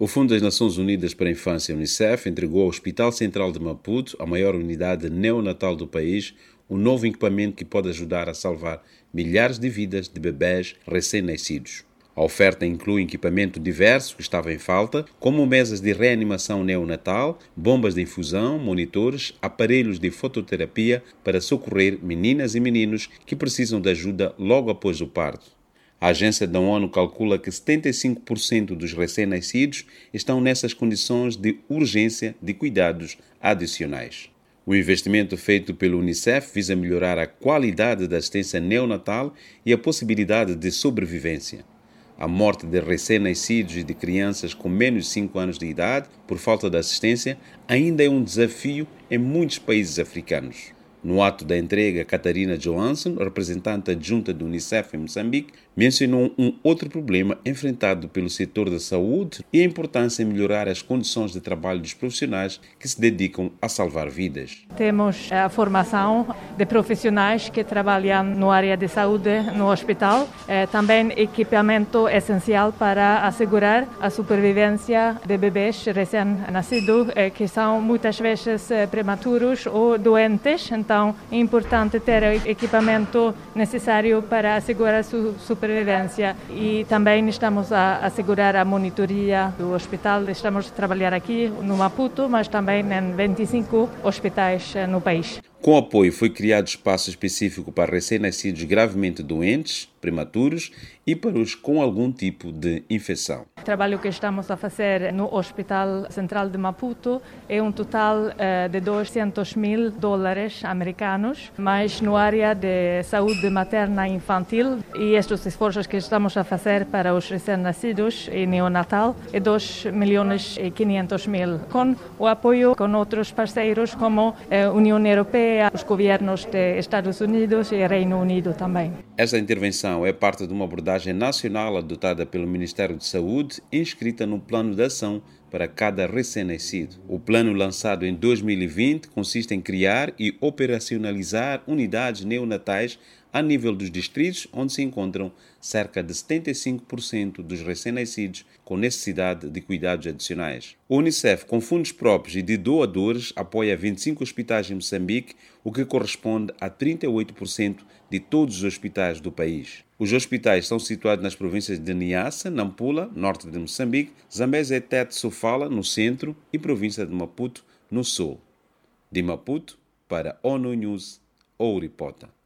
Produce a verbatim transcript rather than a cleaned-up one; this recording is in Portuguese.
O Fundo das Nações Unidas para a Infância, Unicef, entregou ao Hospital Central de Maputo, a maior unidade neonatal do país, um novo equipamento que pode ajudar a salvar milhares de vidas de bebés recém-nascidos. A oferta inclui equipamento diverso que estava em falta, como mesas de reanimação neonatal, bombas de infusão, monitores, aparelhos de fototerapia para socorrer meninas e meninos que precisam de ajuda logo após o parto. A agência da ONU calcula que setenta e cinco por cento dos recém-nascidos estão nessas condições de urgência de cuidados adicionais. O investimento feito pelo Unicef visa melhorar a qualidade da assistência neonatal e a possibilidade de sobrevivência. A morte de recém-nascidos e de crianças com menos de cinco anos de idade por falta de assistência ainda é um desafio em muitos países africanos. No ato da entrega, Catarina Johansson, representante adjunta do Unicef em Moçambique, mencionou um outro problema enfrentado pelo setor da saúde e a importância em melhorar as condições de trabalho dos profissionais que se dedicam a salvar vidas. Temos a formação de profissionais que trabalham na área de saúde no hospital, também equipamento essencial para assegurar a sobrevivência de bebês recém-nascidos que são muitas vezes prematuros ou doentes. Então, é importante ter o equipamento necessário para assegurar a sua sobrevivência. E também estamos a assegurar a monitoria do hospital. Estamos a trabalhar aqui no Maputo, mas também em vinte e cinco hospitais no país. Com apoio, foi criado espaço específico para recém-nascidos gravemente doentes, prematuros e para os com algum tipo de infecção. O trabalho que estamos a fazer no Hospital Central de Maputo é um total uh, de duzentos mil dólares americanos, mas na área de saúde materna e infantil, e estes esforços que estamos a fazer para os recém-nascidos e neonatal é dois milhões e quinhentos mil, com o apoio com outros parceiros como a União Europeia, os governos dos Estados Unidos e Reino Unido também. Esta intervenção é parte de uma abordagem nacional adotada pelo Ministério de Saúde, inscrita no Plano de Ação para cada recém-nascido. O plano lançado em dois mil e vinte consiste em criar e operacionalizar unidades neonatais a nível dos distritos onde se encontram cerca de setenta e cinco por cento dos recém-nascidos com necessidade de cuidados adicionais. O Unicef, com fundos próprios e de doadores, apoia vinte e cinco hospitais em Moçambique, o que corresponde a trinta e oito por cento de todos os hospitais do país. Os hospitais são situados nas províncias de Niassa, Nampula, norte de Moçambique, Zambésia e Tete Sofala, no centro, e província de Maputo, no sul. De Maputo, para ONU News, Ouripota.